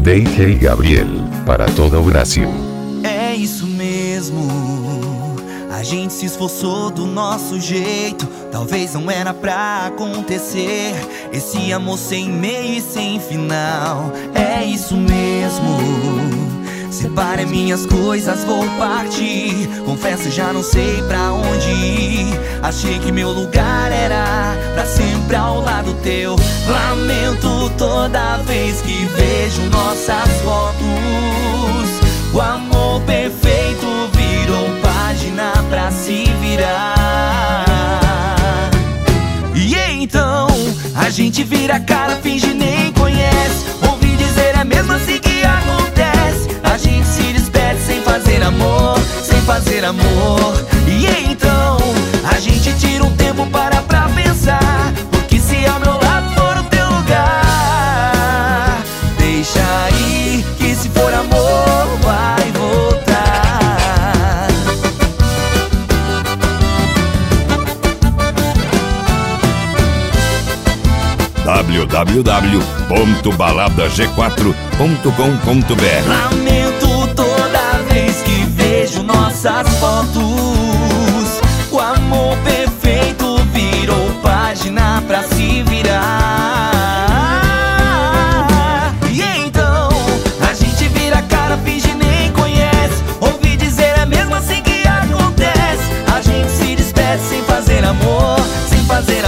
DJ Gabriel, para todo o Brasil. É isso mesmo, a gente se esforçou do nosso jeito. Talvez não era pra acontecer esse amor sem meio e sem final. É isso mesmo, separe minhas coisas, vou partir. Confesso, já não sei pra onde ir. Achei que meu lugar era pra sempre ao lado teu. Lamento toda vez que vejo nossas fotos. O amor perfeito virou página pra se virar. E então a gente vira a cara, finge nem conhece. Ouvi dizer é mesmo assim que acontece. A gente se despede sem fazer amor, sem fazer amor. E então a gente tira um tempo pra pensar. Porque se ao meu lado for o teu lugar, deixa aí que se for amor vai voltar. www.baladag4.com.br. Lamento toda vez que vejo nossas fotos. O amor perfeito virou página pra se virar. E então a gente vira a cara, finge nem conhece. Ouvi dizer é mesmo assim que acontece. A gente se despede sem fazer amor, sem fazer